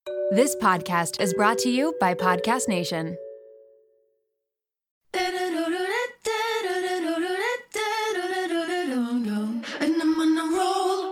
This podcast is brought to you by Podcast Nation. And I'm on a roll.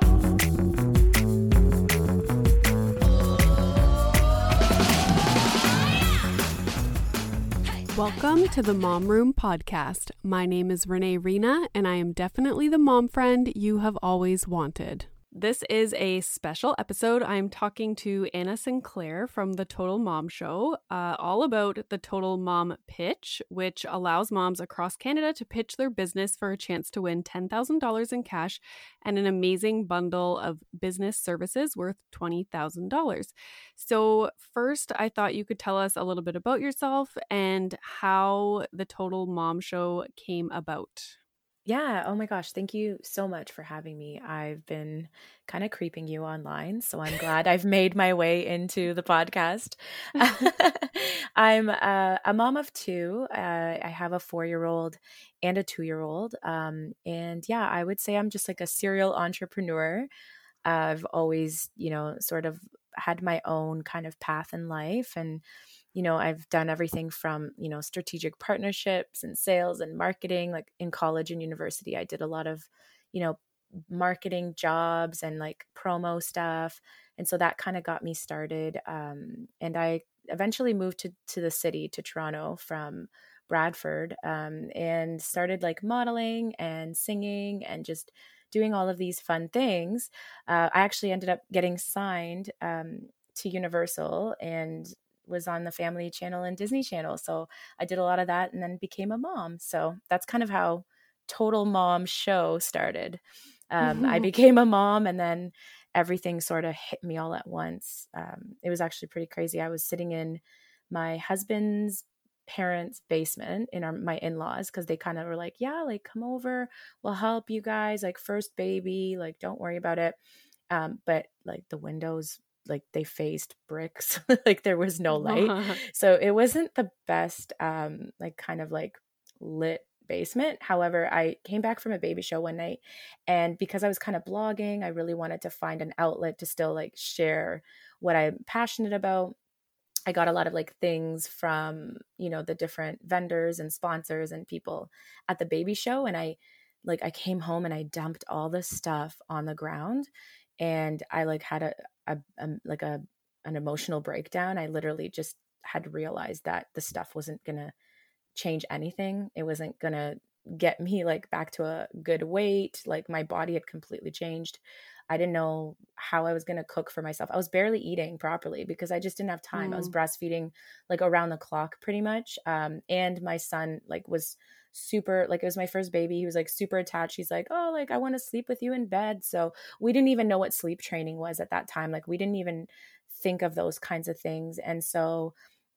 Welcome to the Mom Room Podcast. My name is Renee Rena, and I am definitely the mom friend you have always wanted. This is a special episode. I'm talking to Anna Sinclair from the Total Mom Show, all about the Total Mom Pitch, which allows moms across Canada to pitch their business for a chance to win $10,000 in cash and an amazing bundle of business services worth $20,000. So first, I thought you could tell us a little bit about yourself and how the Total Mom Show came about. Yeah. Oh my gosh. Thank you so much for having me. I've been kind of creeping you online, so I'm glad I've made my way into the podcast. I'm a mom of two. I have a 4-year-old and a 2-year-old. And yeah, I would say I'm just like a serial entrepreneur. I've always, sort of had my own kind of path in life. And I've done everything from, strategic partnerships and sales and marketing. Like in college and university, I did a lot of, marketing jobs and like promo stuff. And so that kind of got me started. And I eventually moved to the city, to Toronto from Bradford, and started like modeling and singing and just doing all of these fun things. I actually ended up getting signed to Universal and was on the Family Channel and Disney Channel. So I did a lot of that and then became a mom. So that's kind of how Total Mom Show started. I became a mom and then everything sort of hit me all at once. It was actually pretty crazy. I was sitting in my husband's parents' basement in my in-laws, because they kind of were like, yeah, like come over, we'll help you guys, like first baby, like don't worry about it. But like the windows, like they faced bricks, like there was no light. So it wasn't the best, like kind of like lit basement. However, I came back from a baby show one night, and because I was kind of blogging, I really wanted to find an outlet to still like share what I'm passionate about. I got a lot of like things from, the different vendors and sponsors and people at the baby show. And I came home and I dumped all this stuff on the ground, and I like had an emotional breakdown. I literally just had realized that the stuff wasn't going to change anything. It wasn't going to get me like back to a good weight. Like my body had completely changed. I didn't know how I was going to cook for myself. I was barely eating properly because I just didn't have time. I was breastfeeding like around the clock pretty much. And my son like was super, like it was my first baby. He was like super attached. He's like, oh, like I want to sleep with you in bed. So we didn't even know what sleep training was at that time. Like we didn't even think of those kinds of things. And so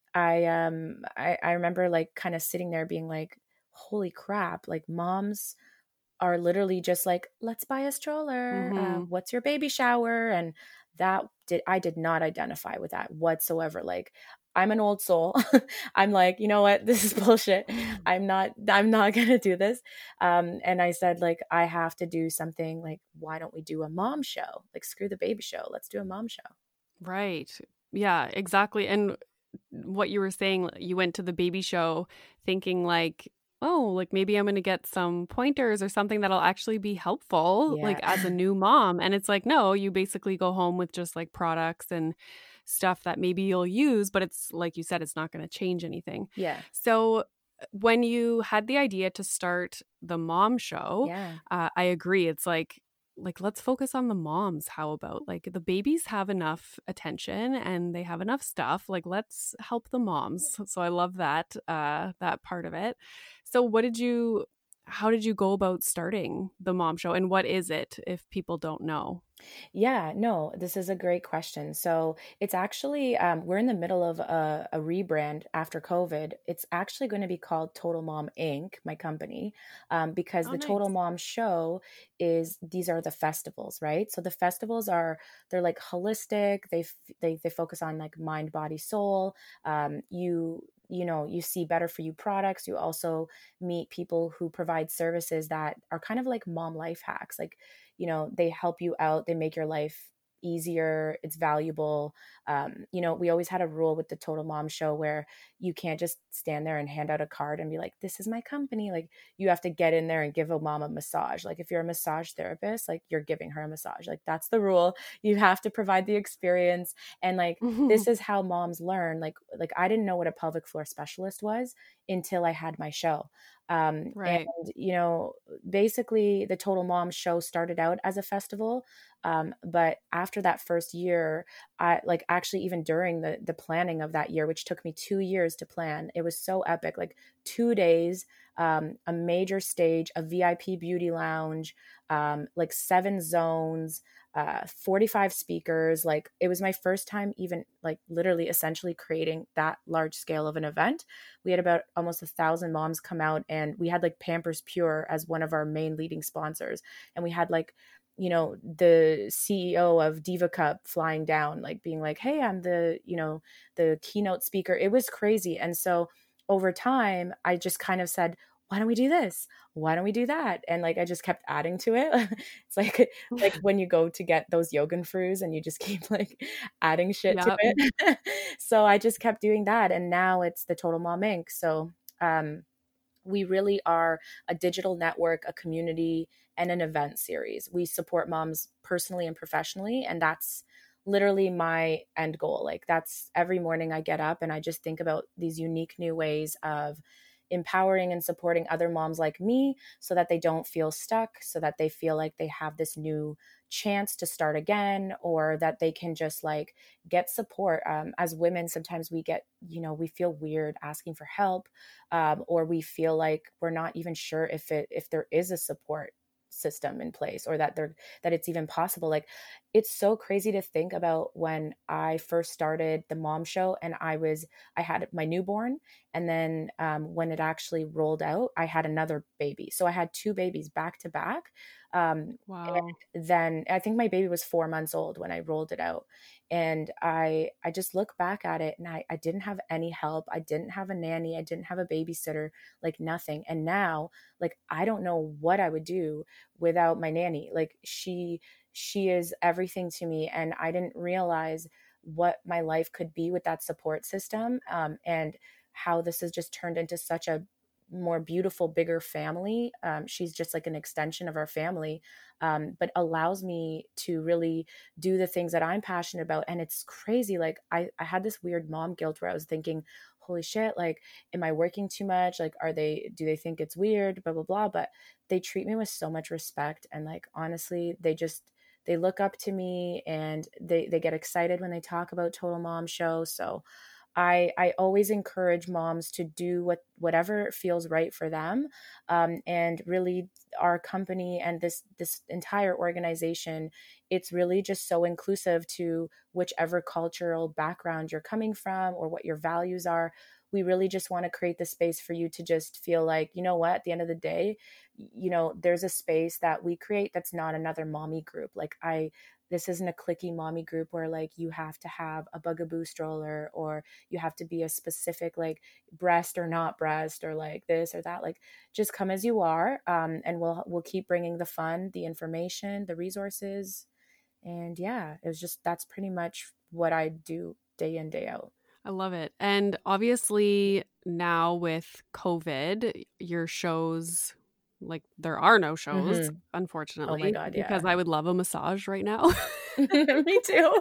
I remember like kind of sitting there being like, holy crap, like moms are literally just like, let's buy a stroller. What's your baby shower? And I did not identify with that whatsoever. Like I'm an old soul. I'm like, you know what? This is bullshit. I'm not going to do this. And I said like, I have to do something. Like, why don't we do a mom show? Like screw the baby show. Let's do a mom show. Right. Yeah, exactly. And what you were saying, you went to the baby show thinking like, oh, like maybe I'm going to get some pointers or something that'll actually be helpful, like as a new mom. And it's like, no, you basically go home with just like products and stuff that maybe you'll use, but it's like you said, it's not going to change anything. Yeah. So when you had the idea to start the mom show, I agree. It's like let's focus on the moms. How about like the babies have enough attention and they have enough stuff, like let's help the moms. So I love that that part of it. So how did you go about starting the mom show, and what is it if people don't know? Yeah, no, this is a great question. So it's actually, we're in the middle of a rebrand after COVID. It's actually going to be called Total Mom Inc., my company, because the Nice. Total Mom Show these are the festivals, right? So the festivals they're like holistic. They focus on like mind, body, soul. You see better for you products. You also meet people who provide services that are kind of like mom life hacks. Like, they help you out. They make your life easier, it's valuable. You know, we always had a rule with the Total Mom Show where you can't just stand there and hand out a card and be like, this is my company. Like, you have to get in there and give a mom a massage. Like, if you're a massage therapist, like, you're giving her a massage. Like, that's the rule. You have to provide the experience. And like, this is how moms learn. Like I didn't know what a pelvic floor specialist was until I had my show. Right. And, you know, basically the Total Mom Show started out as a festival. But after that first year, I like actually even during the planning of that year, which took me 2 years to plan, it was so epic. Like 2 days, a major stage, a VIP beauty lounge, like 7 zones, 45 speakers. Like, it was my first time even like literally essentially creating that large scale of an event. We had about almost 1,000 moms come out, and we had like Pampers Pure as one of our main leading sponsors. And we had like, you know, the CEO of Diva Cup flying down, like being like, hey, I'm the, you know, the keynote speaker. It was crazy. And so over time, I just kind of said, why don't we do this? Why don't we do that? And like, I just kept adding to it. It's like when you go to get those Yogan-Frus and you just keep like adding shit to it. So I just kept doing that. And now it's the Total Mom Inc. So we really are a digital network, a community, and an event series. We support moms personally and professionally. And that's literally my end goal. Like, that's every morning I get up and I just think about these unique new ways of empowering and supporting other moms like me so that they don't feel stuck, so that they feel like they have this new chance to start again, or that they can just like get support. As women, sometimes we get, you know, we feel weird asking for help, or we feel like we're not even sure if there is a support system in place, or that it's even possible. Like, it's so crazy to think about when I first started the Mom Show and I had my newborn, and then when it actually rolled out, I had another baby. So I had 2 babies back to back. Wow. And then I think my baby was 4 months old when I rolled it out. And I just look back at it, and I didn't have any help. I didn't have a nanny. I didn't have a babysitter, like nothing. And now, like, I don't know what I would do without my nanny. Like, she is everything to me. And I didn't realize what my life could be with that support system, and how this has just turned into such a more beautiful, bigger family. She's just like an extension of our family, but allows me to really do the things that I'm passionate about. And it's crazy. Like, I had this weird mom guilt where I was thinking, holy shit, like, am I working too much? Like, do they think it's weird? Blah, blah, blah. But they treat me with so much respect. And like, honestly, they look up to me, and they get excited when they talk about Total Mom Show. So I always encourage moms to do whatever feels right for them. And really, our company and this entire organization, it's really just so inclusive to whichever cultural background you're coming from or what your values are. We really just want to create the space for you to just feel like, you know what, at the end of the day, you know, there's a space that we create that's not another mommy group. Like, this isn't a cliquey mommy group where like you have to have a Bugaboo stroller, or you have to be a specific like breast or not breast, or like this or that. Like, just come as you are, and we'll keep bringing the fun, the information, the resources. And yeah, that's pretty much what I do day in, day out. I love it. And obviously now with COVID, your shows, like, there are no shows, unfortunately. Oh my God, yeah. Because I would love a massage right now. Me too.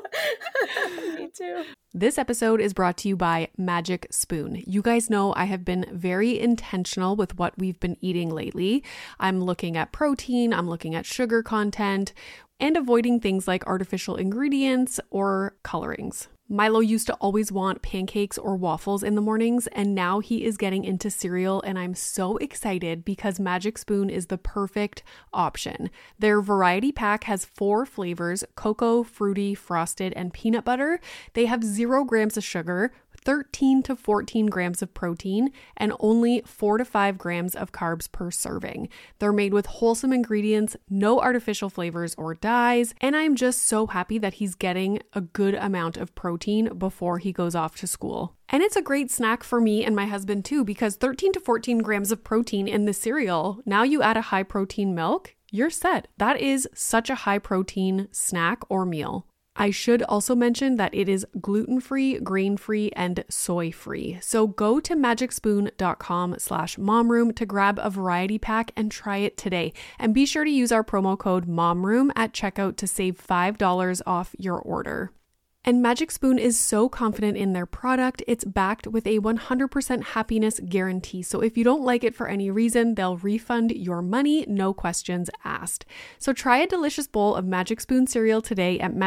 Me too. This episode is brought to you by Magic Spoon. You guys know I have been very intentional with what we've been eating lately. I'm looking at protein, I'm looking at sugar content, and avoiding things like artificial ingredients or colorings. Milo used to always want pancakes or waffles in the mornings, and now he is getting into cereal, and I'm so excited because Magic Spoon is the perfect option. Their variety pack has 4 flavors: cocoa, fruity, frosted, and peanut butter. They have 0 grams of sugar, 13 to 14 grams of protein, and only 4 to 5 grams of carbs per serving. They're made with wholesome ingredients, no artificial flavors or dyes, and I'm just so happy that he's getting a good amount of protein before he goes off to school. And it's a great snack for me and my husband too, because 13 to 14 grams of protein in the cereal, now you add a high protein milk, you're set. That is such a high protein snack or meal. I should also mention that it is gluten-free, grain-free, and soy-free. So go to magicspoon.com/momroom to grab a variety pack and try it today. And be sure to use our promo code MOMROOM at checkout to save $5 off your order. And Magic Spoon is so confident in their product, it's backed with a 100% happiness guarantee. So if you don't like it for any reason, they'll refund your money, no questions asked. So try a delicious bowl of Magic Spoon cereal today at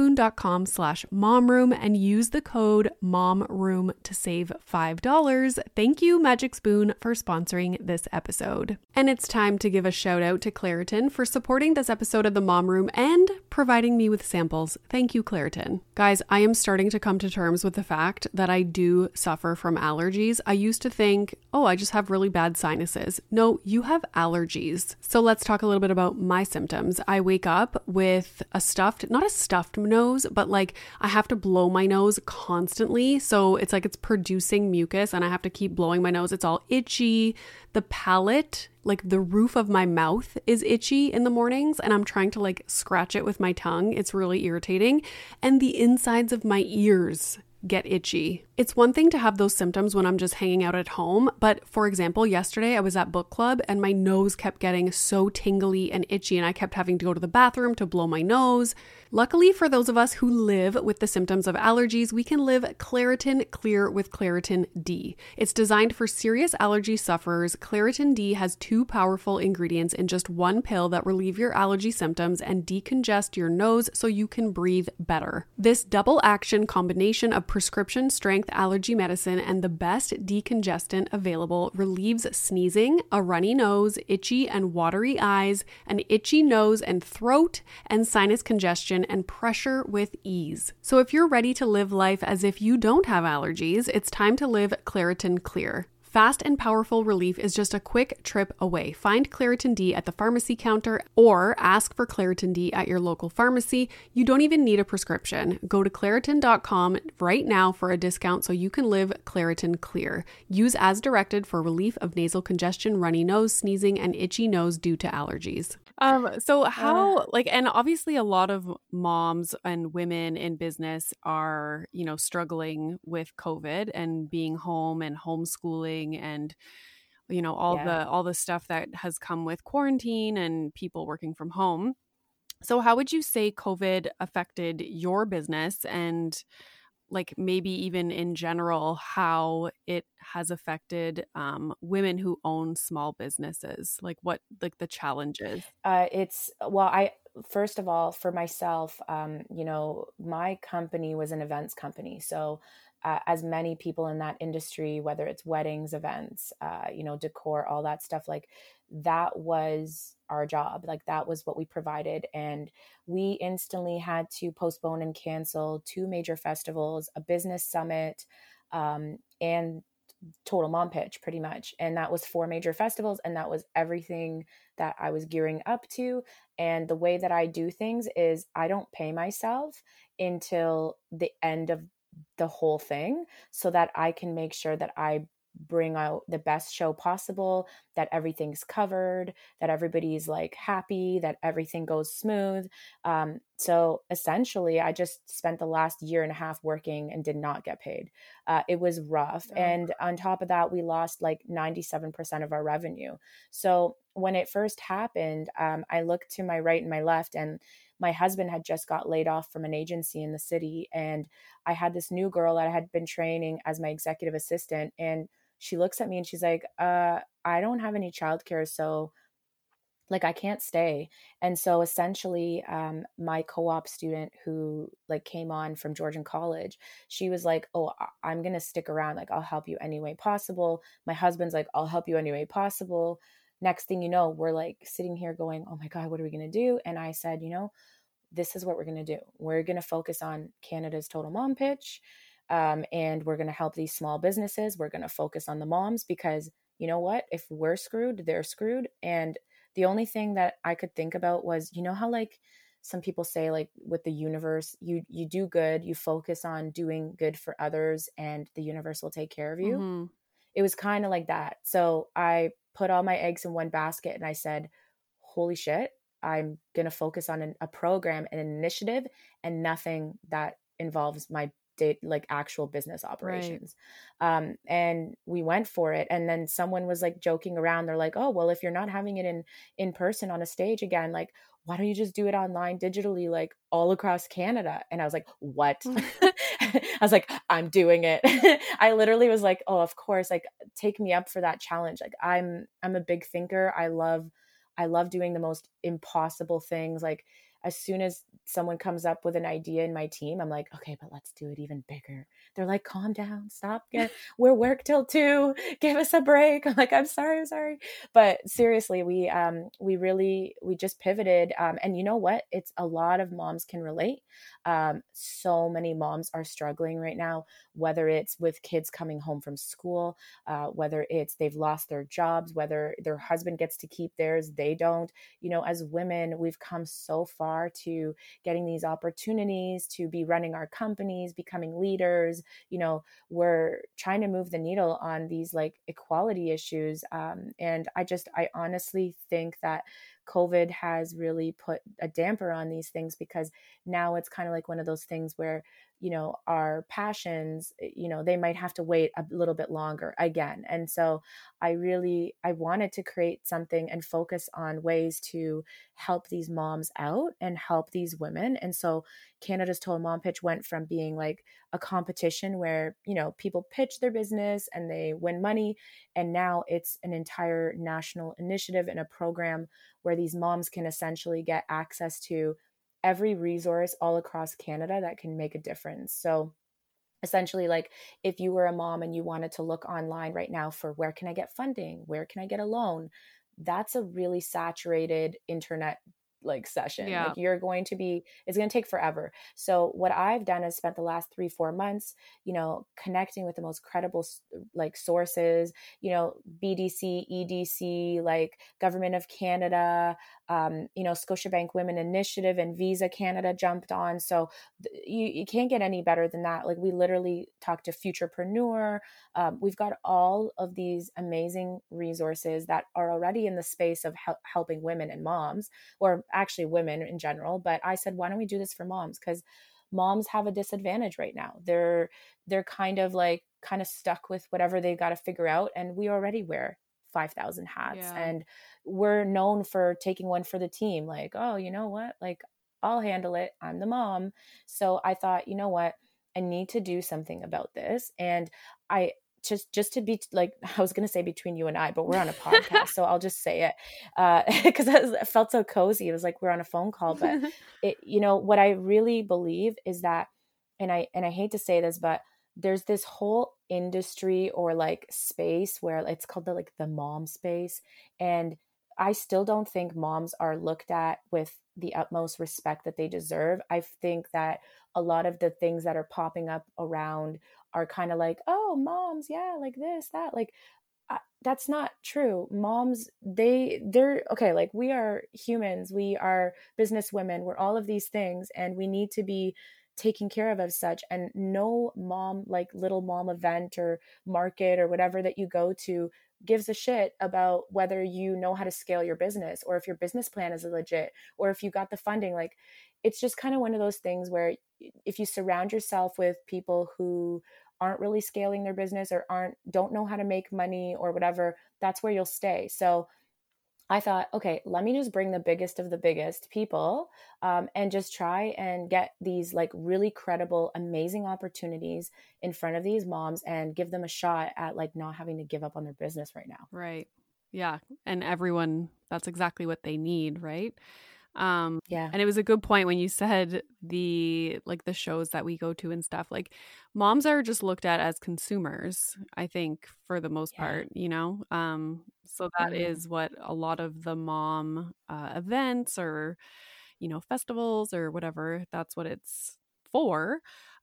magicspoon.com/momroom and use the code MOMROOM to save $5. Thank you, Magic Spoon, for sponsoring this episode. And it's time to give a shout out to Claritin for supporting this episode of the Mom Room and providing me with samples. Thank you, Claritin. Guys, I am starting to come to terms with the fact that I do suffer from allergies. I used to think, oh, I just have really bad sinuses. No, you have allergies. So let's talk a little bit about my symptoms. I wake up with not a stuffed nose, but like I have to blow my nose constantly. So it's like it's producing mucus and I have to keep blowing my nose. It's all itchy. The palate, like the roof of my mouth is itchy in the mornings and I'm trying to like scratch it with my tongue. It's really irritating. And the insides of my ears get itchy. It's one thing to have those symptoms when I'm just hanging out at home, but for example, yesterday I was at book club and my nose kept getting so tingly and itchy and I kept having to go to the bathroom to blow my nose. Luckily for those of us who live with the symptoms of allergies, we can live Claritin Clear with Claritin D. It's designed for serious allergy sufferers. Claritin D has 2 powerful ingredients in just one pill that relieve your allergy symptoms and decongest your nose so you can breathe better. This double action combination of prescription strength allergy medicine and the best decongestant available relieves sneezing, a runny nose, itchy and watery eyes, an itchy nose and throat, and sinus congestion and pressure with ease. So if you're ready to live life as if you don't have allergies, it's time to live Claritin Clear. Fast and powerful relief is just a quick trip away. Find Claritin D at the pharmacy counter or ask for Claritin D at your local pharmacy. You don't even need a prescription. Go to Claritin.com right now for a discount so you can live Claritin Clear. Use as directed for relief of nasal congestion, runny nose, sneezing, and itchy nose due to allergies. So how, and obviously a lot of moms and women in business are, struggling with COVID and being home and homeschooling and, all the stuff that has come with quarantine and people working from home. So how would you say COVID affected your business and maybe even in general, how it has affected women who own small businesses? What the challenges? First of all, for myself, my company was an events company. So as many people in that industry, whether it's weddings, events, decor, all that stuff, that was our job. That was what we provided. And we instantly had to postpone and cancel 2 major festivals, a business summit, and Total Mom Pitch pretty much. And that was 4 major festivals. And that was everything that I was gearing up to. And the way that I do things is I don't pay myself until the end of the whole thing so that I can make sure that I bring out the best show possible, that everything's covered, that everybody's happy, that everything goes smooth. So essentially I just spent the last 1.5 years working and did not get paid. It was rough. Oh. And on top of that, we lost 97% of our revenue. So when it first happened, I looked to my right and my left, and my husband had just got laid off from an agency in the city. And I had this new girl that I had been training as my executive assistant. And she looks at me and she's like, I don't have any childcare. So I can't stay. And so essentially, my co-op student who came on from Georgian College, she was like, oh, I'm going to stick around. I'll help you any way possible. My husband's like, I'll help you any way possible. Next thing you know, we're sitting here going, oh my God, what are we going to do? And I said, this is what we're going to do. We're going to focus on Canada's Total Mom Pitch. And we're going to help these small businesses. We're going to focus on the moms because you know what? If we're screwed, they're screwed. And the only thing that I could think about was, how some people say with the universe, you do good, you focus on doing good for others and the universe will take care of you. Mm-hmm. It was kind of like that. So I put all my eggs in one basket and I said, holy shit, I'm going to focus on a program and an initiative and nothing that involves my like actual business operations. And we went for it. And then someone was like joking around. They're like, oh, well, if you're not having it in person on a stage again, like, why don't you just do it online digitally, like all across Canada? And I was like, what? I was like, I'm doing it. I literally was like, oh, of course, like take me up for that challenge. Like I'm a big thinker. I love doing the most impossible things. Like as soon as someone comes up with an idea in my team, I'm like, okay, but let's do it even bigger. They're like, calm down, stop. We're work till 2. Give us a break. I'm like, I'm sorry. But seriously, we just pivoted. And you know what? It's a lot of moms can relate. So many moms are struggling right now, whether it's with kids coming home from school, whether it's they've lost their jobs, whether their husband gets to keep theirs, they don't. You know, as women, we've come so far to getting these opportunities to be running our companies, becoming leaders. You know, we're trying to move the needle on these like equality issues. And I honestly think that COVID has really put a damper on these things, because now it's kind of like one of those things where, you know, our passions, you know, they might have to wait a little bit longer again. And so I wanted to create something and focus on ways to help these moms out and help these women. And so Canada's Total Mom Pitch went from being like a competition where, you know, people pitch their business and they win money. And now it's an entire national initiative and a program where these moms can essentially get access to every resource all across Canada that can make a difference. So essentially, like if you were a mom and you wanted to look online right now for where can I get funding, where can I get a loan, that's a really saturated internet like session. Yeah. Like it's going to take forever. So what I've done is spent the last 3-4 months, you know, connecting with the most credible like sources, you know, BDC, EDC, like Government of Canada, you know, Scotiabank Women Initiative and Visa Canada jumped on. So you can't get any better than that. Like we literally talked to Futurepreneur. We've got all of these amazing resources that are already in the space of helping women and moms, or actually women in general. But I said, why don't we do this for moms? Because moms have a disadvantage right now. They're kind of stuck with whatever they've got to figure out. And we already wear 5,000 hats. Yeah. And we're known for taking one for the team. Like, oh, you know what? Like, I'll handle it. I'm the mom. So I thought, you know what? I need to do something about this. And I just to be like, I was going to say between you and I, but we're on a podcast. So I'll just say it because it felt so cozy. It was like we're on a phone call. But it, you know, what I really believe is that, and I hate to say this, but there's this whole industry or like space where it's called the mom space. And I still don't think moms are looked at with the utmost respect that they deserve. I think that a lot of the things that are popping up around are kind of like, oh, moms, yeah, like this, that, like, that's not true. Moms, they're okay. Like we are humans, we are business women, we're all of these things, and we need to be taken care of as such. And no mom, like little mom event or market or whatever that you go to gives a shit about whether you know how to scale your business or if your business plan is legit or if you got the funding. Like it's just kind of one of those things where if you surround yourself with people who aren't really scaling their business or don't know how to make money or whatever, that's where you'll stay. So I thought, okay, let me just bring the biggest of the biggest people and just try and get these like really credible, amazing opportunities in front of these moms and give them a shot at like not having to give up on their business right now. Right. Yeah. And everyone, that's exactly what they need, right? Yeah. And it was a good point when you said the shows that we go to and stuff. Like moms are just looked at as consumers, I think, for the most part, you know? So that is what a lot of the mom events or, you know, festivals or whatever, that's what it's for.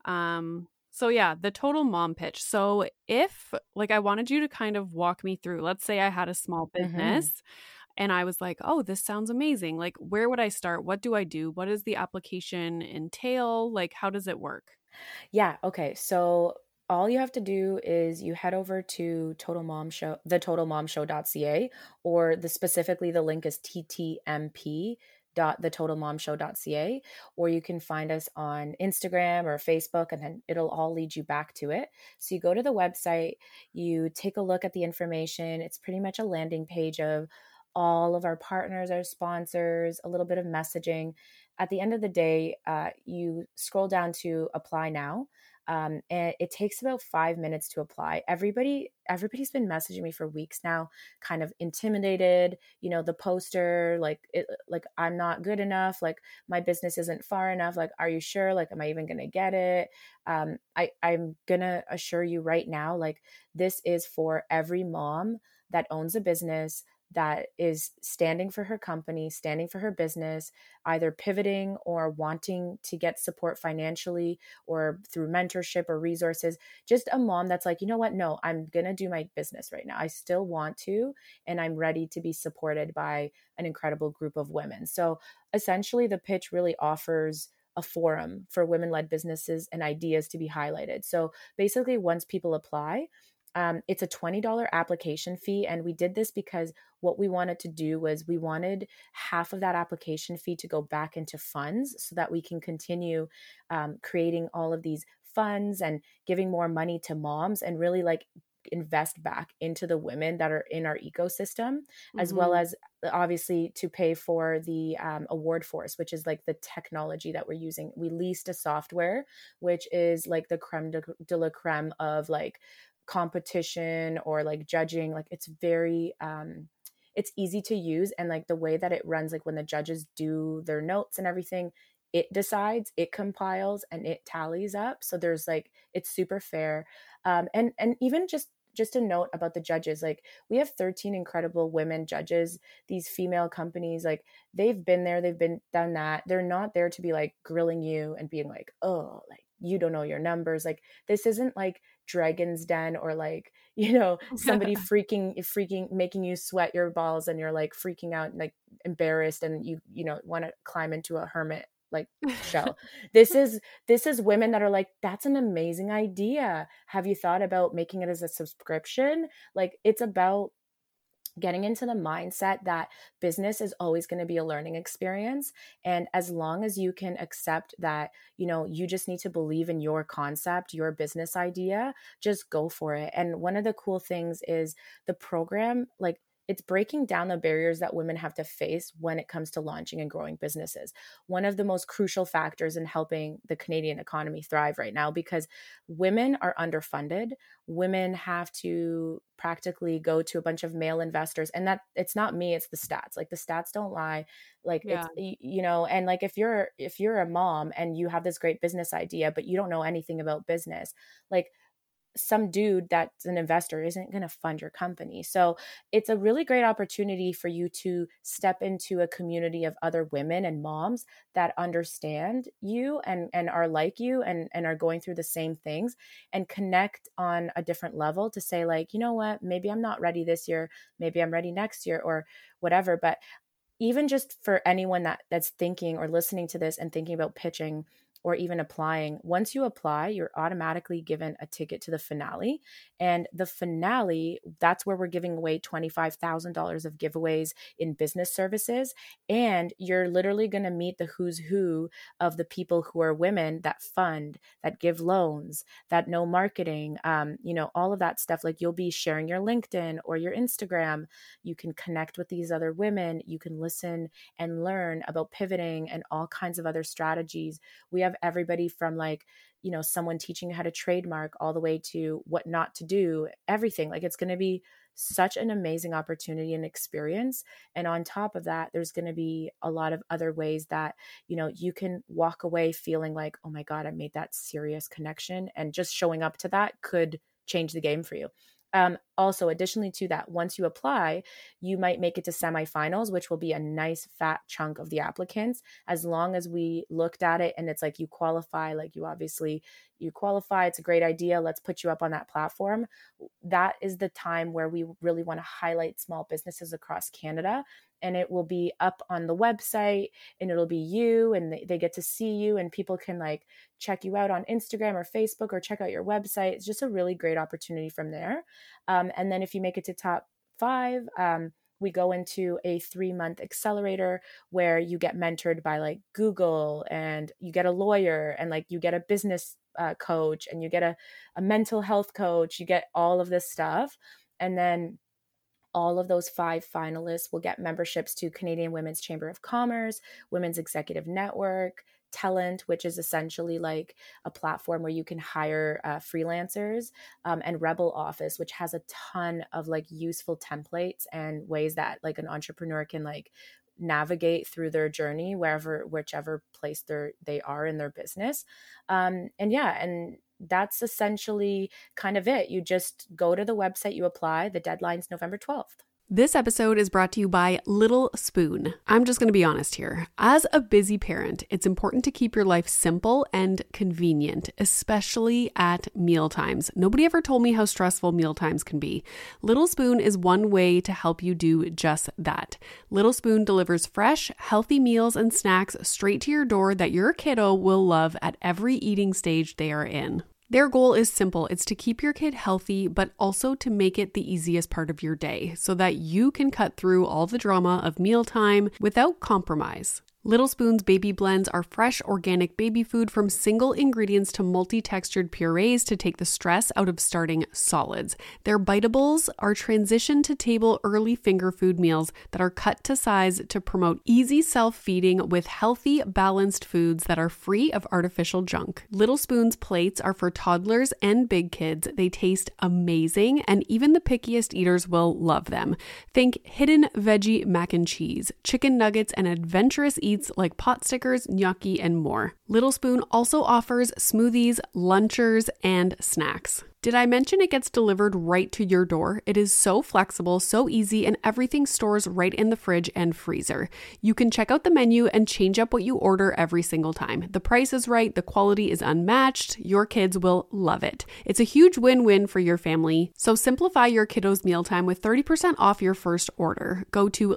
So yeah, the Total Mom Pitch. So if like I wanted you to kind of walk me through, let's say I had a small business and I was like, oh, this sounds amazing. Like, where would I start? What do I do? What does the application entail? Like, how does it work? Yeah. Okay. So all you have to do is you head over to Total Mom Show, the totalmomshow.ca, or specifically the link is ttmp.ca. www.thetotalmomshow.ca, or you can find us on Instagram or Facebook, and then it'll all lead you back to it. So you go to the website, you take a look at the information. It's pretty much a landing page of all of our partners, our sponsors, a little bit of messaging. At the end of the day, you scroll down to apply now. And it takes about 5 minutes to apply. Everybody's been messaging me for weeks now, kind of intimidated. The poster, like I'm not good enough. Like my business isn't far enough. Like, are you sure? Like, am I even going to get it? I'm going to assure you right now, like this is for every mom that owns a business, that is standing for her company, standing for her business, either pivoting or wanting to get support financially or through mentorship or resources. Just a mom that's like, you know what? No, I'm going to do my business right now. I still want to, and I'm ready to be supported by an incredible group of women. So essentially, the pitch really offers a forum for women-led businesses and ideas to be highlighted. So basically, once people apply, it's a $20 application fee. And we did this because what we wanted to do was we wanted half of that application fee to go back into funds so that we can continue creating all of these funds and giving more money to moms and really like invest back into the women that are in our ecosystem, as well as obviously to pay for the award force, which is like the technology that we're using. We leased a software, which is like the creme de la creme of like competition or like judging. Like it's very it's easy to use, and like the way that it runs, like when the judges do their notes and everything, it decides, it compiles, and it tallies up. So there's like, it's super fair. And even just a note about the judges, like we have 13 incredible women judges. These female companies, like they've been there, they've been done that. They're not there to be like grilling you and being like, oh, like you don't know your numbers. Like this isn't like Dragon's Den or like, somebody freaking making you sweat your balls and you're like freaking out, like embarrassed, and you want to climb into a hermit like shell. This is women that are like, that's an amazing idea. Have you thought about making it as a subscription? Like it's about getting into the mindset that business is always going to be a learning experience. And as long as you can accept that, you just need to believe in your concept, your business idea, just go for it. And one of the cool things is the program, like it's breaking down the barriers that women have to face when it comes to launching and growing businesses. One of the most crucial factors in helping the Canadian economy thrive right now, because women are underfunded. Women have to practically go to a bunch of male investors, and that it's not me, it's the stats. Like the stats don't lie. Like it's, and like if you're a mom and you have this great business idea, but you don't know anything about business, like some dude that's an investor isn't going to fund your company. So it's a really great opportunity for you to step into a community of other women and moms that understand you and are like you and are going through the same things, and connect on a different level to say like, you know what, maybe I'm not ready this year, maybe I'm ready next year or whatever. But even just for anyone that's thinking or listening to this and thinking about pitching or even applying, once you apply, you're automatically given a ticket to the finale. And the finale, that's where we're giving away $25,000 of giveaways in business services. And you're literally going to meet the who's who of the people who are women that fund, that give loans, that know marketing, all of that stuff. Like you'll be sharing your LinkedIn or your Instagram. You can connect with these other women. You can listen and learn about pivoting and all kinds of other strategies. We have everybody from like, someone teaching you how to trademark all the way to what not to do, everything. Like it's going to be such an amazing opportunity and experience. And on top of that, there's going to be a lot of other ways that, you can walk away feeling like, oh my God, I made that serious connection. And just showing up to that could change the game for you. Also, additionally to that, once you apply, you might make it to semifinals, which will be a nice fat chunk of the applicants. As long as we looked at it and it's like you qualify, like you qualify, it's a great idea, let's put you up on that platform. That is the time where we really want to highlight small businesses across Canada. And it will be up on the website, and it'll be you, and they get to see you, and people can like check you out on Instagram or Facebook or check out your website. It's just a really great opportunity from there. And then if you make it to top 5, we go into a 3-month accelerator where you get mentored by like Google, and you get a lawyer, and like you get a business coach, and you get a mental health coach, you get all of this stuff. And then all of those 5 finalists will get memberships to Canadian Women's Chamber of Commerce, Women's Executive Network, Talent, which is essentially like a platform where you can hire freelancers, and Rebel Office, which has a ton of like useful templates and ways that like an entrepreneur can like navigate through their journey whichever place they are in their business. And that's essentially kind of it. You just go to the website, you apply. The deadline's November 12th. This episode is brought to you by Little Spoon. I'm just going to be honest here. As a busy parent, it's important to keep your life simple and convenient, especially at mealtimes. Nobody ever told me how stressful mealtimes can be. Little Spoon is one way to help you do just that. Little Spoon delivers fresh, healthy meals and snacks straight to your door that your kiddo will love at every eating stage they are in. Their goal is simple. It's to keep your kid healthy, but also to make it the easiest part of your day so that you can cut through all the drama of mealtime without compromise. Little Spoon's baby blends are fresh, organic baby food from single ingredients to multi-textured purees to take the stress out of starting solids. Their biteables are transition to table early finger food meals that are cut to size to promote easy self-feeding with healthy, balanced foods that are free of artificial junk. Little Spoon's plates are for toddlers and big kids. They taste amazing, and even the pickiest eaters will love them. Think hidden veggie mac and cheese, chicken nuggets, and adventurous eats like pot stickers, gnocchi, and more. Little Spoon also offers smoothies, lunchers, and snacks. Did I mention it gets delivered right to your door? It is so flexible, so easy, and everything stores right in the fridge and freezer. You can check out the menu and change up what you order every single time. The price is right, the quality is unmatched, your kids will love it. It's a huge win-win for your family. So simplify your kiddos' mealtime with 30% off your first order. Go to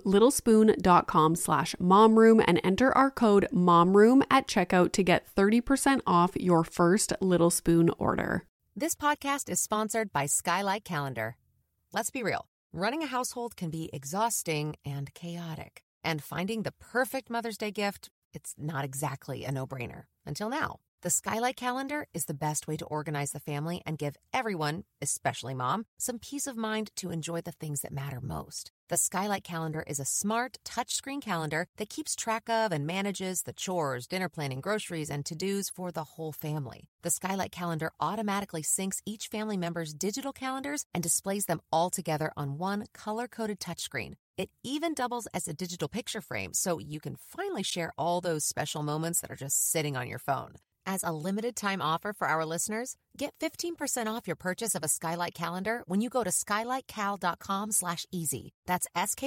littlespoon.com/momroom and enter our code MOMROOM at checkout to get 30% off your first Little Spoon order. This podcast is sponsored by Skylight Calendar. Let's be real. Running a household can be exhausting and chaotic. And finding the perfect Mother's Day gift, it's not exactly a no-brainer. Until now. The Skylight Calendar is the best way to organize the family and give everyone, especially mom, some peace of mind to enjoy the things that matter most. The Skylight Calendar is a smart, touchscreen calendar that keeps track of and manages the chores, dinner planning, groceries, and to-dos for the whole family. The Skylight Calendar automatically syncs each family member's digital calendars and displays them all together on one color-coded touchscreen. It even doubles as a digital picture frame, so you can finally share all those special moments that are just sitting on your phone. As a limited-time offer for our listeners, get 15% off your purchase of a Skylight Calendar when you go to skylightcal.com/easy. That's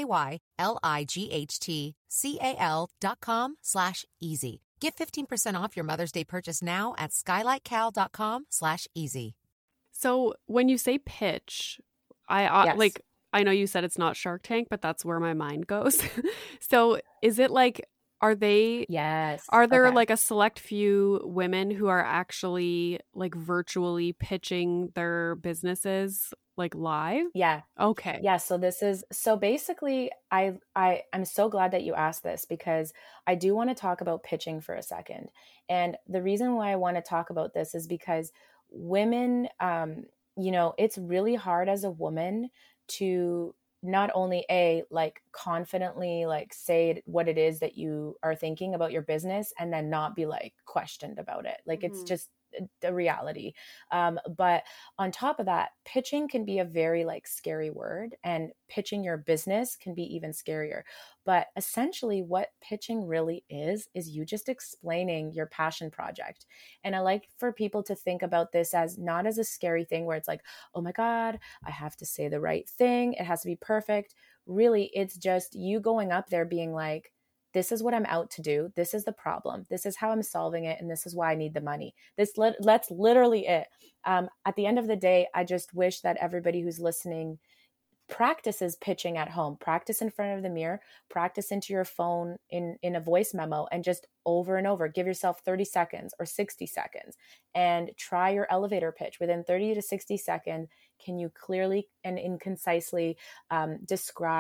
SKYLIGHTCAL.com/easy. Get 15% off your Mother's Day purchase now at skylightcal.com/easy. So when you say pitch, I Yes. I know you said it's not Shark Tank, but that's where my mind goes. So is it like, Yes. are there Okay. like a select few women who are actually like virtually pitching their businesses like live? Yeah. Okay. Yeah, so basically I'm so glad that you asked this, because I do want to talk about pitching for a second. And the reason why I want to talk about this is because women, it's really hard as a woman to not only like confidently like say what it is that you are thinking about your business and then not be like questioned about it. Like it's just the reality. But on top of that, pitching can be a very like scary word, and pitching your business can be even scarier. But essentially what pitching really is you just explaining your passion project. And I like for people to think about this as not as a scary thing where it's like, oh my God, I have to say the right thing, it has to be perfect. Really, it's just you going up there being like, this is what I'm out to do. This is the problem. This is how I'm solving it. And this is why I need the money. That's literally it. At the end of the day, I just wish that everybody who's listening practices pitching at home. Practice in front of the mirror, practice into your phone in a voice memo, and just over and over, give yourself 30 seconds or 60 seconds and try your elevator pitch. Within 30 to 60 seconds, can you clearly and concisely describe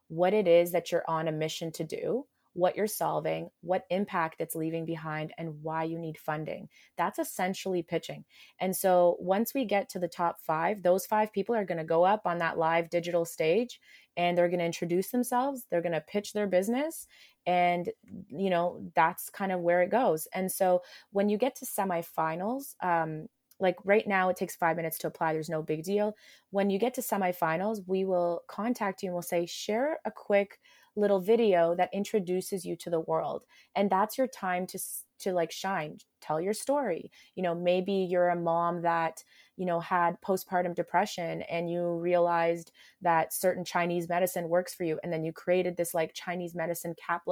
what it is that you're on a mission to do, what you're solving, what impact it's leaving behind, and why you need funding. That's essentially pitching. And so once we get to the top 5, those 5 people are going to go up on that live digital stage and they're going to introduce themselves. They're going to pitch their business. And, you know, that's kind of where it goes. And so when you get to semifinals, like right now it takes 5 minutes to apply. There's no big deal. When you get to semifinals, we will contact you and we'll say, share a quick little video that introduces you to the world. And that's your time to like shine, tell your story. You know, maybe you're a mom that, you know, had postpartum depression and you realized that certain Chinese medicine works for you. And then you created this like Chinese medicine cap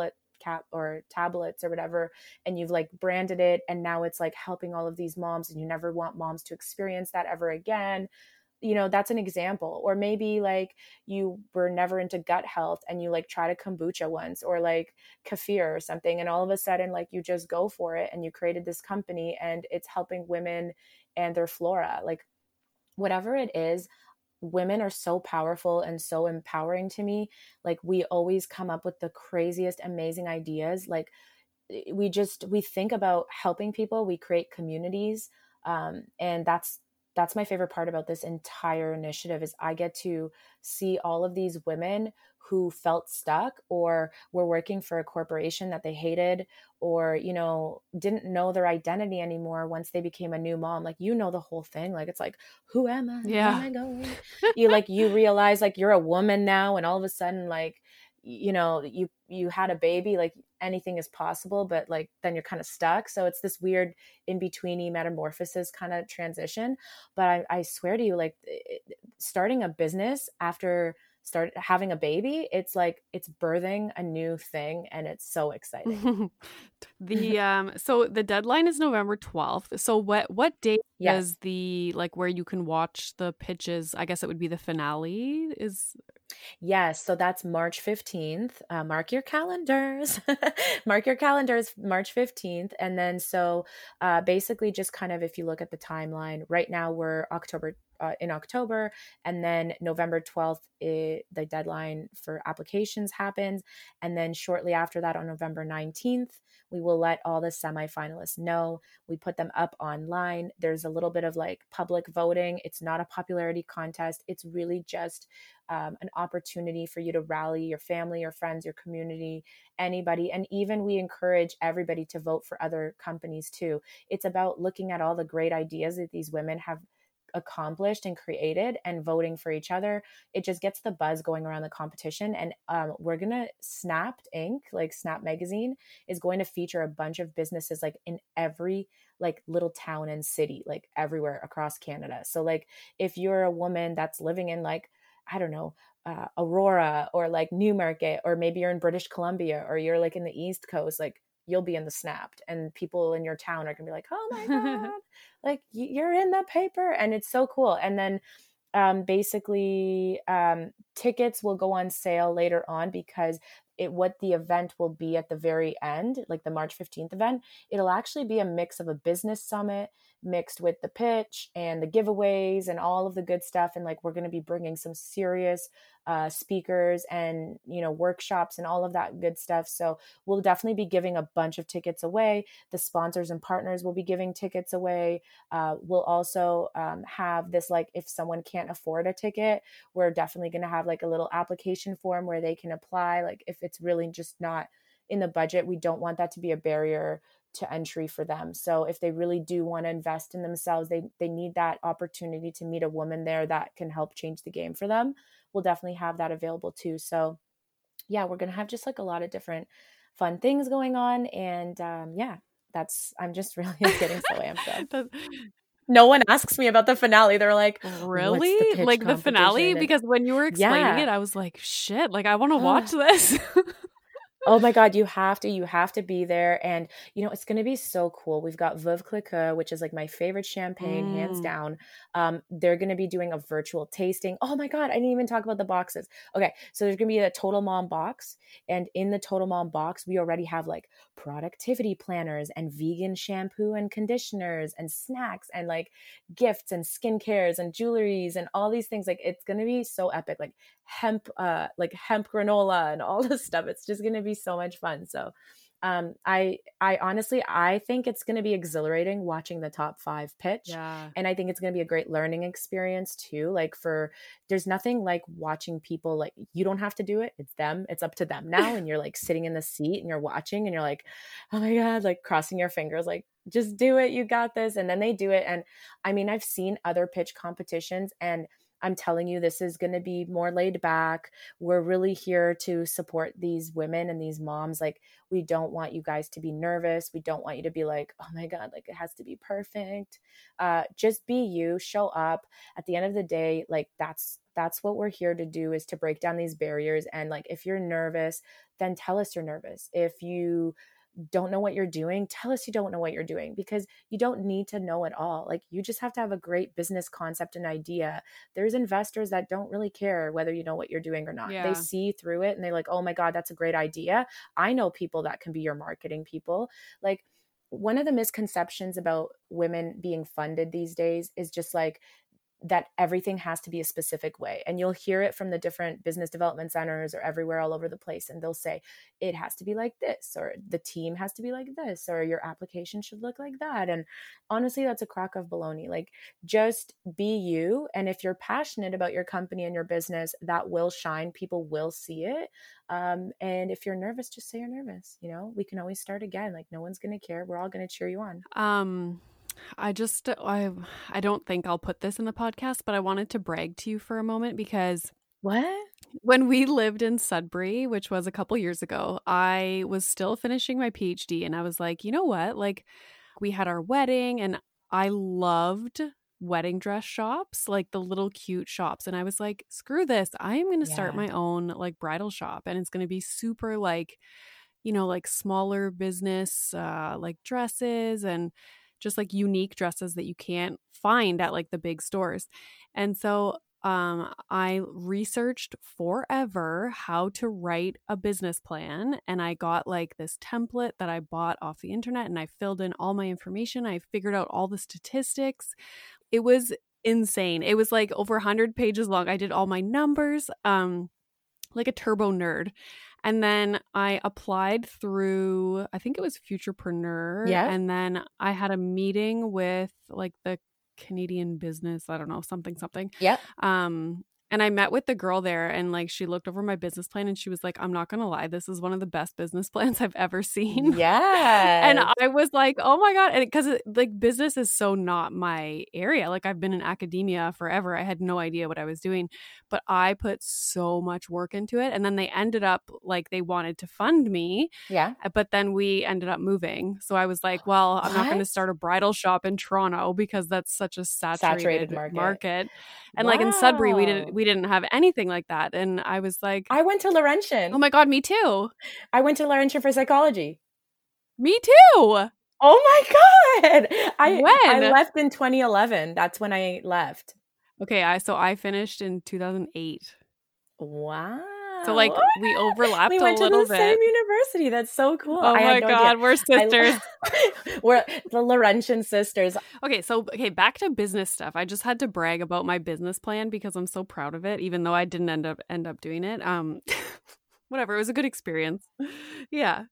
or tablets or whatever, and you've like branded it. And now it's like helping all of these moms, and you never want moms to experience that ever again. You know, that's an example. Or maybe like you were never into gut health and you like tried a kombucha once or like kefir or something. And all of a sudden, like you just go for it and you created this company and it's helping women and their flora. Like whatever it is, women are so powerful and so empowering to me. Like we always come up with the craziest, amazing ideas. Like we think about helping people, we create communities. And that's my favorite part about this entire initiative is I get to see all of these women who felt stuck or were working for a corporation that they hated or, you know, didn't know their identity anymore once they became a new mom. Like, you know, the whole thing, like, it's like, who am I? Yeah. Where am I going? You realize like you're a woman now. And all of a sudden, like, you know, you had a baby, like anything is possible, but like then you're kind of stuck. So it's this weird in-betweeny metamorphosis kind of transition. But I swear to you, like starting a business after having a baby, it's like it's birthing a new thing and it's so exciting. So the deadline is November 12th. So what date is the like where you can watch the pitches? I guess it would be the finale is. Yes. So that's March 15th. Mark your calendars. Mark your calendars, March 15th. And then so basically just kind of if you look at the timeline, right now we're in October, and then November 12th, the deadline for applications happens. And then shortly after that on November 19th, we will let all the semifinalists know. We put them up online. There's a little bit of like public voting. It's not a popularity contest. It's really just an opportunity for you to rally your family, your friends, your community, anybody. And even we encourage everybody to vote for other companies too. It's about looking at all the great ideas that these women have accomplished and created and voting for each other. It just gets the buzz going around the competition. And we're going to Snapped Inc., like Snap Magazine, is going to feature a bunch of businesses like in every like little town and city, like everywhere across Canada. So like if you're a woman that's living in like, I don't know, Aurora or like Newmarket, or maybe you're in British Columbia or you're like in the East Coast, like you'll be in the Snapped, and people in your town are gonna be like, oh my God, like you're in the paper. And it's so cool. And then basically tickets will go on sale later on because what the event will be at the very end, like the March 15th event, it'll actually be a mix of a business summit mixed with the pitch and the giveaways and all of the good stuff. And like, we're going to be bringing some serious speakers and, you know, workshops and all of that good stuff. So we'll definitely be giving a bunch of tickets away. The sponsors and partners will be giving tickets away. We'll also have this, like, if someone can't afford a ticket, we're definitely going to have like a little application form where they can apply. Like if it's really just not in the budget, we don't want that to be a barrier to entry for them. So if they really do want to invest in themselves, they need that opportunity to meet a woman there that can help change the game for them. We'll definitely have that available too. So yeah, we're going to have just like a lot of different fun things going on. And I'm just really getting so amped up. No one asks me about the finale. They're like, really? Like the finale? Because when you were explaining it, I was like, shit, like I want to watch this. Oh my God, you have to be there. And, it's going to be so cool. We've got Veuve Clicquot, which is like my favorite champagne, hands down. They're going to be doing a virtual tasting. Oh my God, I didn't even talk about the boxes. Okay, so there's going to be a Total Mom box. And in the Total Mom box, we already have like productivity planners and vegan shampoo and conditioners and snacks and like gifts and skincares and jewelries and all these things. Like it's going to be so epic. Like hemp granola and all this stuff. It's just going to be so much fun. So I honestly, I think it's going to be exhilarating watching the top 5 pitch. Yeah. And I think it's going to be a great learning experience too. Like there's nothing like watching people, like you don't have to do it. It's them. It's up to them now. And you're like sitting in the seat and you're watching and you're like, oh my God, like crossing your fingers, like just do it. You got this. And then they do it. And I mean, I've seen other pitch competitions and I'm telling you, this is going to be more laid back. We're really here to support these women and these moms. Like, we don't want you guys to be nervous. We don't want you to be like, oh my God, like it has to be perfect. Just be you, show up. At the end of the day, like that's what we're here to do, is to break down these barriers. And like, if you're nervous, then tell us you're nervous. If you don't know what you're doing, tell us you don't know what you're doing, because you don't need to know it all. Like you just have to have a great business concept and idea. There's investors that don't really care whether you know what you're doing or not. Yeah. They see through it and they're like, oh my God, that's a great idea. I know people that can be your marketing people. Like one of the misconceptions about women being funded these days is just like that everything has to be a specific way. And you'll hear it from the different business development centers or everywhere all over the place. And they'll say, it has to be like this, or the team has to be like this, or your application should look like that. And honestly, that's a crock of baloney. Like just be you. And if you're passionate about your company and your business, that will shine. People will see it. And if you're nervous, just say you're nervous. We can always start again. Like no one's going to care. We're all going to cheer you on. I don't think I'll put this in the podcast, but I wanted to brag to you for a moment because what? When we lived in Sudbury, which was a couple years ago, I was still finishing my PhD and I was like, you know what? Like we had our wedding and I loved wedding dress shops, like the little cute shops. And I was like, screw this. I am going to start my own like bridal shop, and it's going to be super like, like smaller business, like dresses and just like unique dresses that you can't find at like the big stores. And so I researched forever how to write a business plan, and I got like this template that I bought off the internet, and I filled in all my information. I figured out all the statistics. It was insane. It was like over 100 pages long. I did all my numbers, like a turbo nerd. And then I applied through, I think it was Futurepreneur. Yeah. And then I had a meeting with like the Canadian business, I don't know, something. Yeah. And I met with the girl there, and like she looked over my business plan and she was like, I'm not going to lie, this is one of the best business plans I've ever seen. Yeah. And I was like, oh my God. And because like business is so not my area. Like I've been in academia forever. I had no idea what I was doing, but I put so much work into it. And then they ended up like they wanted to fund me. Yeah. But then we ended up moving. So I was like, well, I'm not going to start a bridal shop in Toronto because that's such a saturated market. And like in Sudbury, we didn't have anything like that. And I was like, I went to Laurentian. Oh my God, me too. I went to Laurentian for psychology. Me too. Oh my God. When? I left in 2011. That's when I left. Okay, so I finished in 2008. Wow. So like we overlapped we went a little to the bit. Same university. That's so cool. Oh my God, we're sisters. We're the Laurentian sisters. Okay, back to business stuff. I just had to brag about my business plan because I'm so proud of it, even though I didn't end up doing it. Whatever, it was a good experience. Yeah.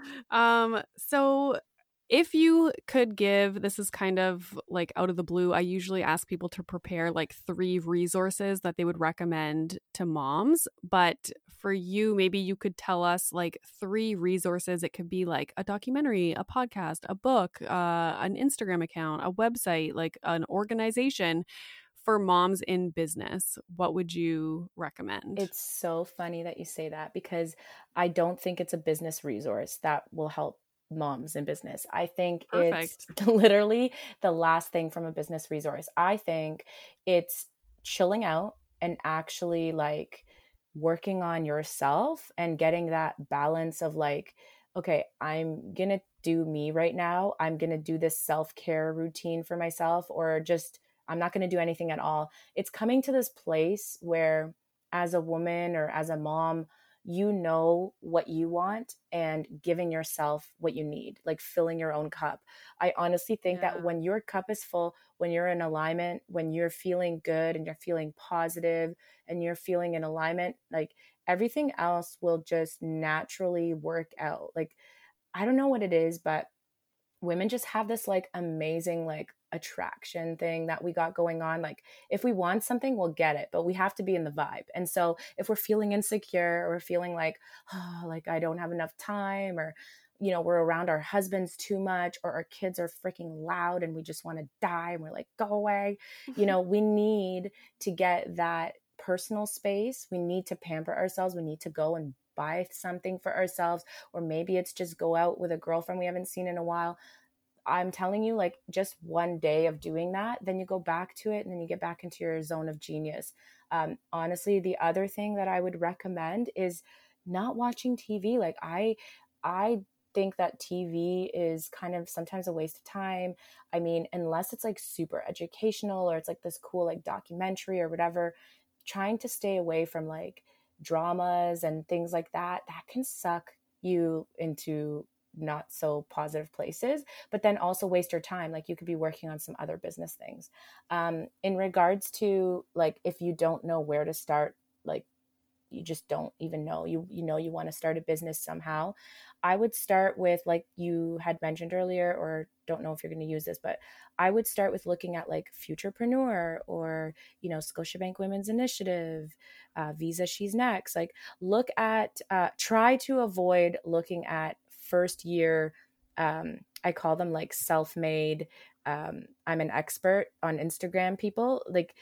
So if you could give, this is kind of like out of the blue, I usually ask people to prepare like 3 resources that they would recommend to moms. But for you, maybe you could tell us like 3 resources. It could be like a documentary, a podcast, a book, an Instagram account, a website, like an organization for moms in business. What would you recommend? It's so funny that you say that, because I don't think it's a business resource that will help moms in business. I think It's literally the last thing from a business resource. I think it's chilling out and actually like working on yourself and getting that balance of like, okay, I'm going to do me right now. I'm going to do this self-care routine for myself, or just, I'm not going to do anything at all. It's coming to this place where as a woman or as a mom, you know what you want and giving yourself what you need, like filling your own cup. I honestly think that when your cup is full, when you're in alignment, when you're feeling good and you're feeling positive and you're feeling in alignment, like everything else will just naturally work out. Like, I don't know what it is, but women just have this like amazing like attraction thing that we got going on. Like if we want something, we'll get it, but we have to be in the vibe. And so if we're feeling insecure, or we're feeling like, oh, like I don't have enough time, or we're around our husbands too much, or our kids are freaking loud and we just want to die and we're like, go away. We need to get that personal space. We need to pamper ourselves. We need to go and buy something for ourselves, or maybe it's just go out with a girlfriend we haven't seen in a while. I'm telling you, like just one day of doing that, then you go back to it and then you get back into your zone of genius. Honestly, the other thing that I would recommend is not watching TV. Like I think that TV is kind of sometimes a waste of time. I mean, unless it's like super educational or it's like this cool like documentary or whatever, trying to stay away from like dramas and things like that can suck you into not so positive places, but then also waste your time. Like you could be working on some other business things. In regards to like, if you don't know where to start, like you just don't even know, you want to start a business somehow, I would start with, like you had mentioned earlier, or don't know if you're going to use this, but I would start with looking at like Futurepreneur or, Scotiabank Women's Initiative, Visa She's Next. Like look at, try to avoid looking at first year, I call them like self-made, I'm an expert on Instagram people. Like,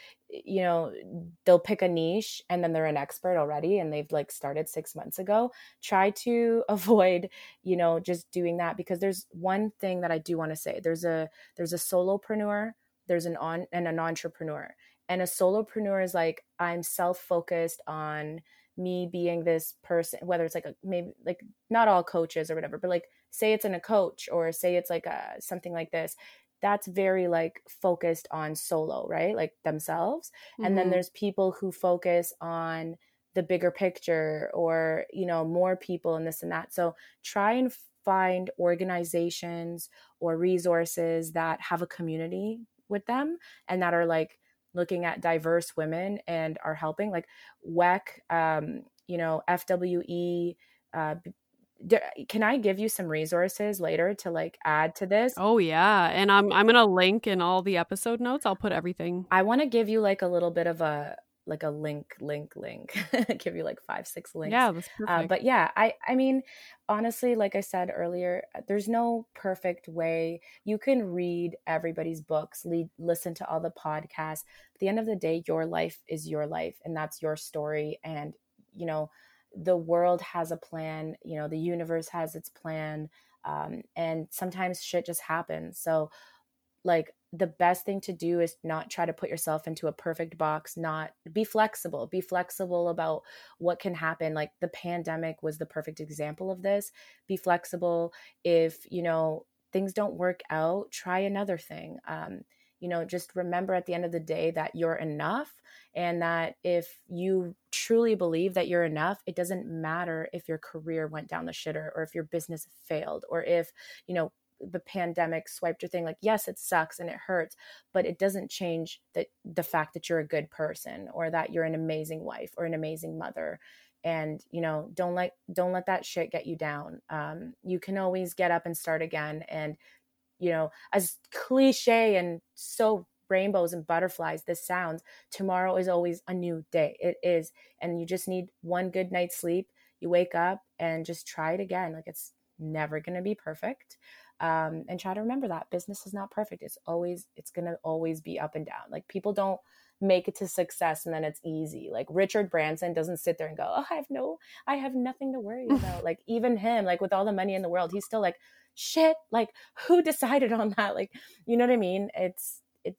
they'll pick a niche and then they're an expert already and they've like started 6 months ago. Try to avoid, just doing that, because there's one thing that I do want to say. There's a solopreneur, there's an entrepreneur. And a solopreneur is like, I'm self-focused on me being this person, whether it's like maybe like not all coaches or whatever, but like say it's in a coach, or say it's like something like this, that's very like focused on solo, right? Like themselves. Mm-hmm. And then there's people who focus on the bigger picture, or, more people and this and that. So try and find organizations or resources that have a community with them and that are like looking at diverse women and are helping, like WEC, FWE. Can I give you some resources later to like add to this? Oh yeah. And I'm going to link in all the episode notes. I'll put everything. I want to give you like a little bit of a link, give you like 5-6 links. Yeah, that's perfect. But yeah, I mean, honestly, like I said earlier, there's no perfect way. You can read everybody's books, listen to all the podcasts. At the end of the day, your life is your life, and that's your story. And, the world has a plan, the universe has its plan. And sometimes shit just happens. So like the best thing to do is not try to put yourself into a perfect box, not be flexible about what can happen. Like the pandemic was the perfect example of this. Be flexible. If, things don't work out, try another thing. Just remember at the end of the day that you're enough, and that if you truly believe that you're enough, it doesn't matter if your career went down the shitter, or if your business failed, or if, the pandemic swiped your thing. Like, yes, it sucks and it hurts, but it doesn't change the fact that you're a good person, or that you're an amazing wife or an amazing mother. And, don't let that shit get you down. You can always get up and start again. And, as cliche and so rainbows and butterflies this sounds, tomorrow is always a new day. It is. And you just need one good night's sleep. You wake up and just try it again. Like, it's never going to be perfect. And try to remember that business is not perfect. It's going to always be up and down. Like, people don't make it to success and then it's easy. Like Richard Branson doesn't sit there and go, oh, I have nothing to worry about. Like even him, like with all the money in the world, he's still like, shit, like who decided on that? Like, you know what I mean? It's just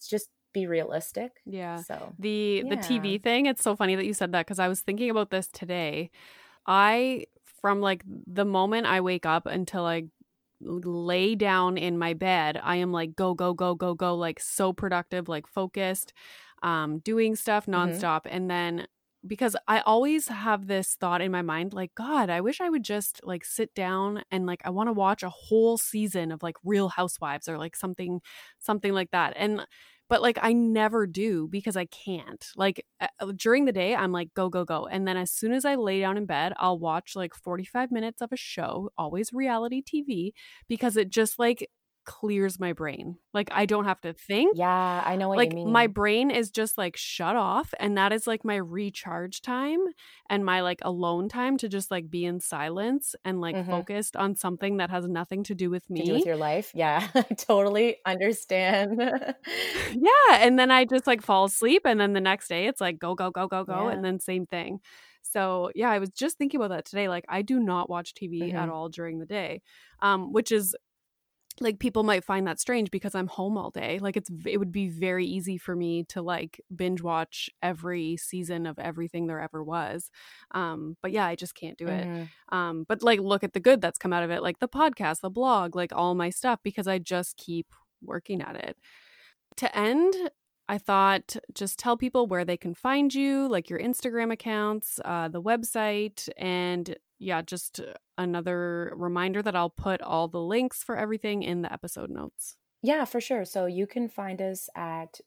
be realistic. Yeah. So The TV thing, it's so funny that you said that because I was thinking about this today. From like the moment I wake up until I lay down in my bed, I am like go, go, go, go, go, like so productive, like focused, doing stuff nonstop. And then because I always have this thought in my mind, like, God, I wish I would just like sit down and like I want to watch a whole season of like Real Housewives or like something like that. But like I never do because I can't. Like during the day, I'm like go, go, go. And then as soon as I lay down in bed, I'll watch like 45 minutes of a show, always reality TV, because it just like clears my brain. Like I don't have to think. Yeah, I know what Like you mean. my brain is just like shut off, and that is like my recharge time and my like alone time to just like be in silence and like focused on something that has nothing to do with me. To do with your life. Yeah, I totally understand. Yeah, and then I just like fall asleep, and then the next day it's like go, go, go, go, go, Yeah. and then same thing. So yeah, I was just thinking about that today. Like I do not watch TV at all during the day, which is like people might find that strange because I'm home all day. Like it would be very easy for me to like binge watch every season of everything there ever was. But yeah, I just can't do it. But like look at the good that's come out of it, like the podcast, the blog, like all my stuff, because I just keep working at it. To end, I thought just tell people where they can find you, like your Instagram accounts, the website, and yeah, just another reminder that I'll put all the links for everything in the episode notes. Yeah, for sure. So you can find us at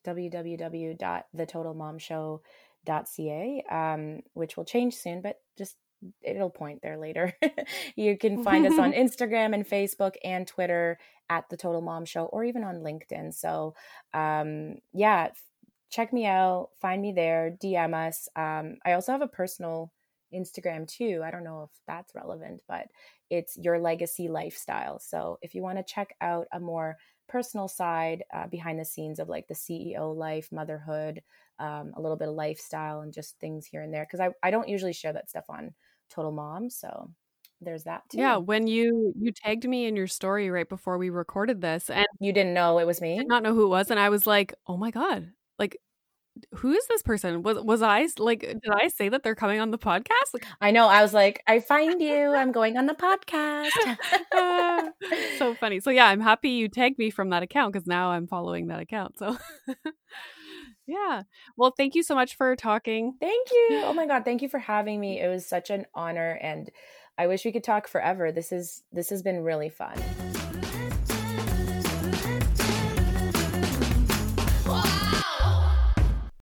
www.thetotalmomshow.ca, which will change soon, but just it'll point there later. You can find us on Instagram and Facebook and Twitter at The Total Mom Show, or even on LinkedIn. So yeah, check me out, find me there, DM us. I also have a personal Instagram too. I don't know if that's relevant, but it's Your Legacy Lifestyle. So if you want to check out a more personal side behind the scenes of like the CEO life, motherhood, a little bit of lifestyle and just things here and there, because I don't usually share that stuff on Total Mom. So there's that too. Yeah, when you tagged me in your story right before we recorded this, and you didn't know it was me? I did not know who it was, and I was like, oh my God, like who is this person? Was I like, did I say that they're coming on the podcast? Like, I know. I was like, I find you. I'm going on the podcast. So funny. So yeah, I'm happy you tagged me from that account because now I'm following that account. So yeah. Well, thank you so much for talking. Thank you. Oh my God. Thank you for having me. It was such an honor, and I wish we could talk forever. This has been really fun.